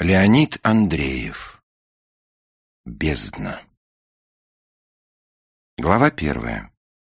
Леонид Андреев. Бездна. Глава 1.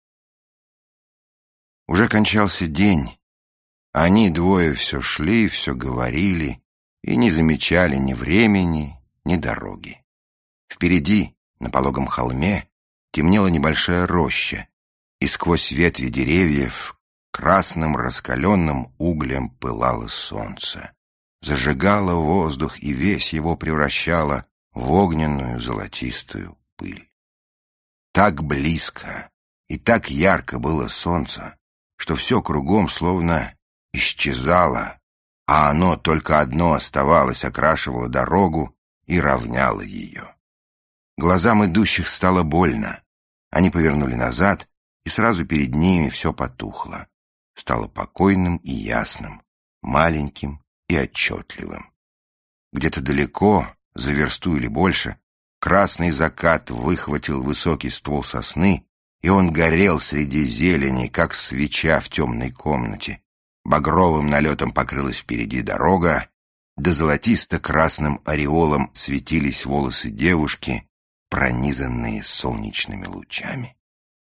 Уже кончался день, а они двое все шли, все говорили и не замечали ни времени, ни дороги. Впереди, на пологом холме, темнела небольшая роща, и сквозь ветви деревьев красным раскаленным углем пылало солнце. Зажигало воздух и весь его превращало в огненную золотистую пыль. Так близко и так ярко было солнце, что все кругом словно исчезало, а оно только одно оставалось, окрашивало дорогу и равняло ее. Глазам идущих стало больно. Они повернули назад, и сразу перед ними все потухло. Стало покойным и ясным, маленьким и отчетливым. Где-то далеко, за версту или больше, красный закат выхватил высокий ствол сосны, и он горел среди зелени, как свеча в темной комнате. Багровым налетом покрылась впереди дорога, да золотисто-красным ореолом светились волосы девушки, пронизанные солнечными лучами.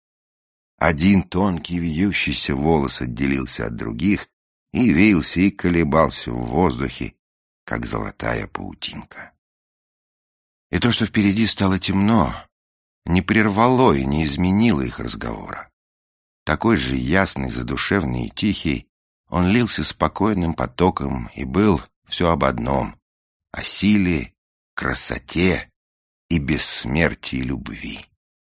Один тонкий вьющийся волос отделился от других и вился и колебался в воздухе, как золотая паутинка. И то, что впереди стало темно, не прервало и не изменило их разговора. Такой же ясный, задушевный и тихий, он лился спокойным потоком и был все об одном — о силе, красоте и бессмертии любви.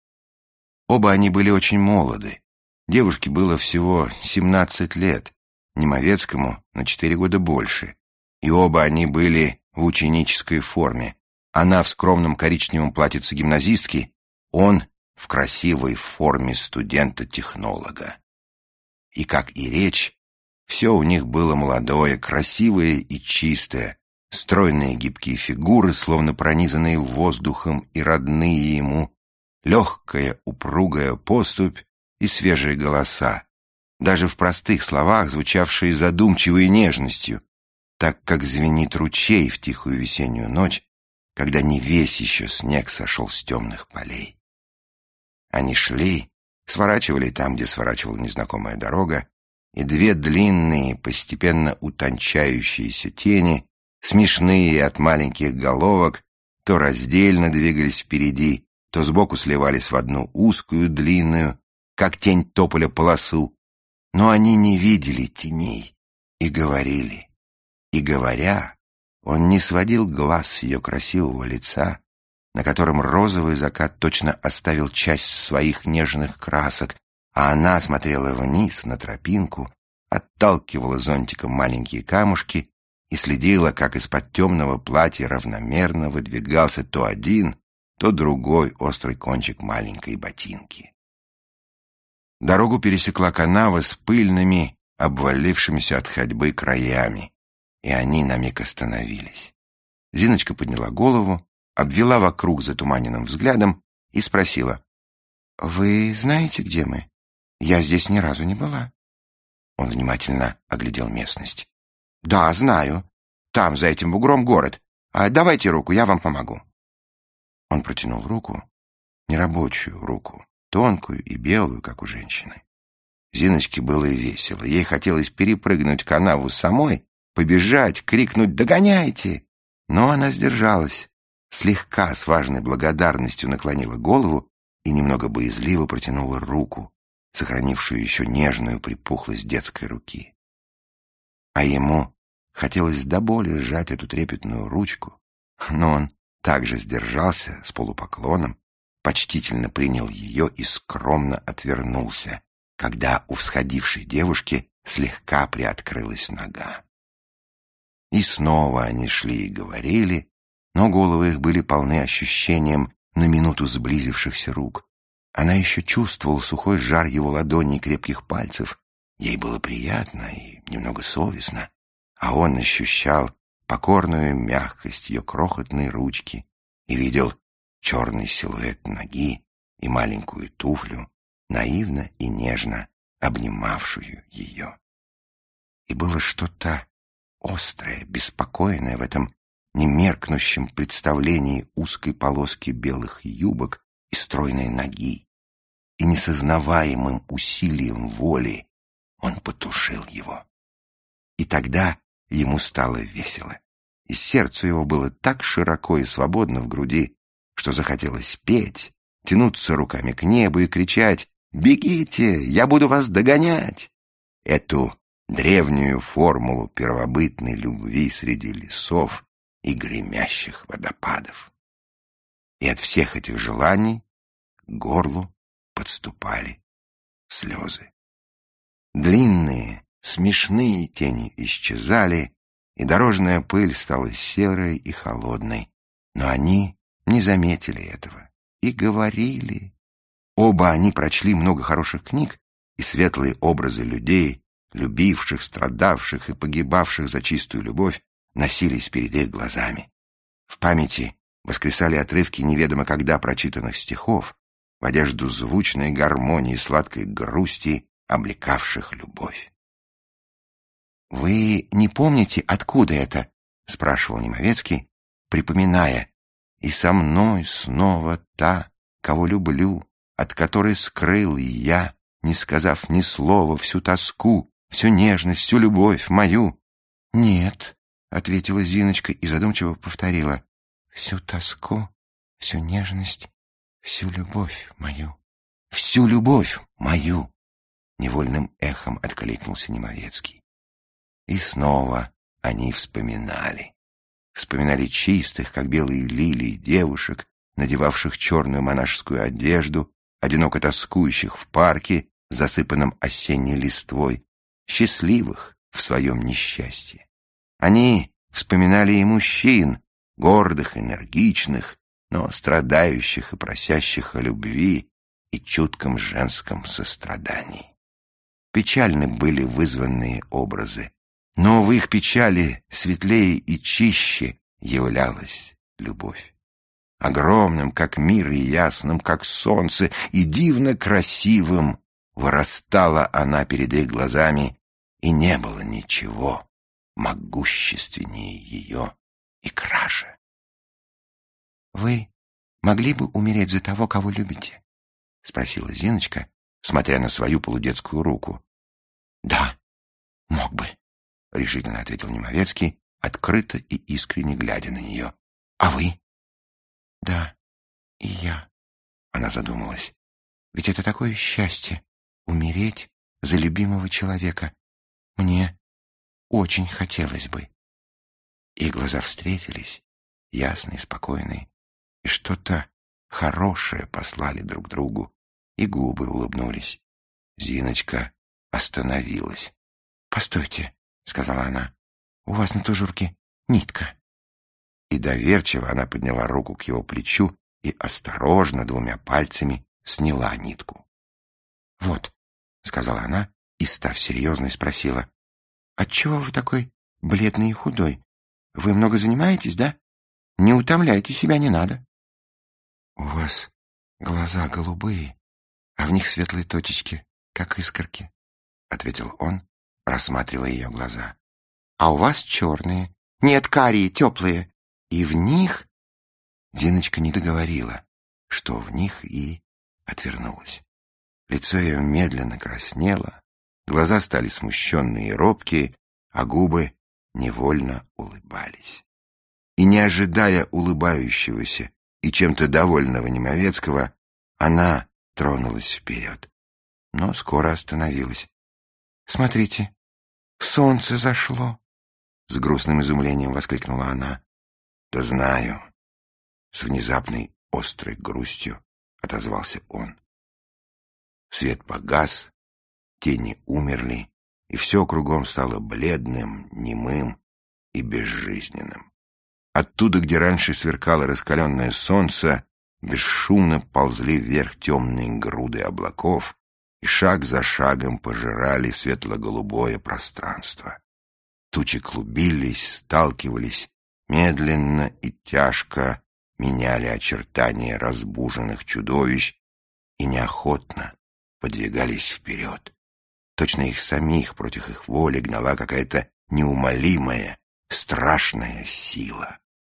Оба они были очень молоды. Девушке было всего 17 лет, Немовецкому на 4 года больше, и оба они были в ученической форме. Она в скромном коричневом платьице гимназистки, он в красивой форме студента-технолога. И, как и речь, все у них было молодое, красивое и чистое, стройные гибкие фигуры, словно пронизанные воздухом и родные ему, легкая, упругая поступь и свежие голоса, даже в простых словах, звучавшие задумчивой нежностью, так как звенит ручей в тихую весеннюю ночь, когда не весь еще снег сошел с темных полей. Они шли, сворачивали там, где сворачивала незнакомая дорога, и две длинные, постепенно утончающиеся тени, смешные от маленьких головок, то раздельно двигались впереди, то сбоку сливались в одну узкую, длинную, как тень тополя, полосу. Но они не видели теней и говорили. И говоря, он не сводил глаз с ее красивого лица, на котором розовый закат точно оставил часть своих нежных красок, а она смотрела вниз на тропинку, отталкивала зонтиком маленькие камушки и следила, как из-под темного платья равномерно выдвигался то один, то другой острый кончик маленькой ботинки. Дорогу пересекла канава с пыльными, обвалившимися от ходьбы краями, и они на миг остановились. Зиночка подняла голову, обвела вокруг затуманенным взглядом и спросила: «Вы знаете, где мы? Я здесь ни разу не была». Он внимательно оглядел местность. «Да, знаю. Там, за этим бугром, город. Давайте руку, я вам помогу». Он протянул руку, нерабочую руку, тонкую и белую, как у женщины. Зиночке было весело. Ей хотелось перепрыгнуть канаву самой, побежать, крикнуть «Догоняйте!». Но она сдержалась, слегка с важной благодарностью наклонила голову и немного боязливо протянула руку, сохранившую еще нежную припухлость детской руки. А ему хотелось до боли сжать эту трепетную ручку, но он также сдержался с полупоклоном, почтительно принял ее и скромно отвернулся, когда у всходившей девушки слегка приоткрылась нога. И снова они шли и говорили, но головы их были полны ощущением на минуту сблизившихся рук. Она еще чувствовала сухой жар его ладоней и крепких пальцев. Ей было приятно и немного совестно, а он ощущал покорную мягкость ее крохотной ручки и видел черный силуэт ноги и маленькую туфлю, наивно и нежно обнимавшую ее. И было что-то острое, беспокойное в этом немеркнущем представлении узкой полоски белых юбок и стройной ноги, и несознаваемым усилием воли он потушил его. И тогда ему стало весело, и сердце его было так широко и свободно в груди, что захотелось петь, тянуться руками к небу и кричать: «Бегите, я буду вас догонять!» Эту древнюю формулу первобытной любви среди лесов и гремящих водопадов. И от всех этих желаний к горлу подступали слезы. Длинные, смешные тени исчезали, и дорожная пыль стала серой и холодной, но они не заметили этого и говорили. Оба они прочли много хороших книг, и светлые образы людей, любивших, страдавших и погибавших за чистую любовь, носились перед их глазами. В памяти воскресали отрывки неведомо когда прочитанных стихов, в одежду звучной гармонии сладкой грусти, облекавших любовь. «Вы не помните, откуда это?» — спрашивал Немовецкий, припоминая: «И со мной снова та, кого люблю, от которой скрыл я, не сказав ни слова, всю тоску, всю нежность, всю любовь мою». «Нет», — ответила Зиночка и задумчиво повторила: «Всю тоску, всю нежность, всю любовь мою». «Всю любовь мою!» — невольным эхом откликнулся Немовецкий. И снова они вспоминали. Вспоминали чистых, как белые лилии, девушек, надевавших черную монашескую одежду, одиноко тоскующих в парке, засыпанном осенней листвой, счастливых в своем несчастье. Они вспоминали и мужчин, гордых, энергичных, но страдающих и просящих о любви и чутком женском сострадании. Печальны были вызванные образы, но в их печали светлее и чище являлась любовь. Огромным, как мир, и ясным, как солнце, и дивно красивым вырастала она перед их глазами, и не было ничего могущественнее ее и краше. «Вы могли бы умереть за того, кого любите?» — спросила Зиночка, смотря на свою полудетскую руку. «Да, мог бы», — решительно ответил Немовецкий, открыто и искренне глядя на нее. «А вы?» «Да, и я», — она задумалась. «Ведь это такое счастье — умереть за любимого человека. Мне очень хотелось бы». Их глаза встретились, ясные, спокойные, и что-то хорошее послали друг другу, и губы улыбнулись. Зиночка остановилась. «Постойте», — сказала она, — «у вас на тужурке нитка». И доверчиво она подняла руку к его плечу и осторожно двумя пальцами сняла нитку. «Вот», — сказала она и, став серьезной, спросила: «Отчего вы такой бледный и худой? Вы много занимаетесь, да? Не утомляйте себя, не надо». «У вас глаза голубые, а в них светлые точечки, как искорки», — ответил он, рассматривая ее глаза. «А у вас черные, нет, карие, теплые, и в них...» Зиночка не договорила, что в них, и отвернулась. Лицо ее медленно краснело, глаза стали смущенные и робкие, а губы невольно улыбались. И, не ожидая улыбающегося и чем-то довольного Немовецкого, она тронулась вперед, но скоро остановилась. «Смотрите, солнце зашло!» — с грустным изумлением воскликнула она. «Да знаю!» — с внезапной острой грустью отозвался он. Свет погас, тени умерли, и все кругом стало бледным, немым и безжизненным. Оттуда, где раньше сверкало раскаленное солнце, бесшумно ползли вверх темные груды облаков и шаг за шагом пожирали светло-голубое пространство. Тучи клубились, сталкивались, медленно и тяжко меняли очертания разбуженных чудовищ и неохотно подвигались вперед. Точно их самих против их воли гнала какая-то неумолимая, страшная сила.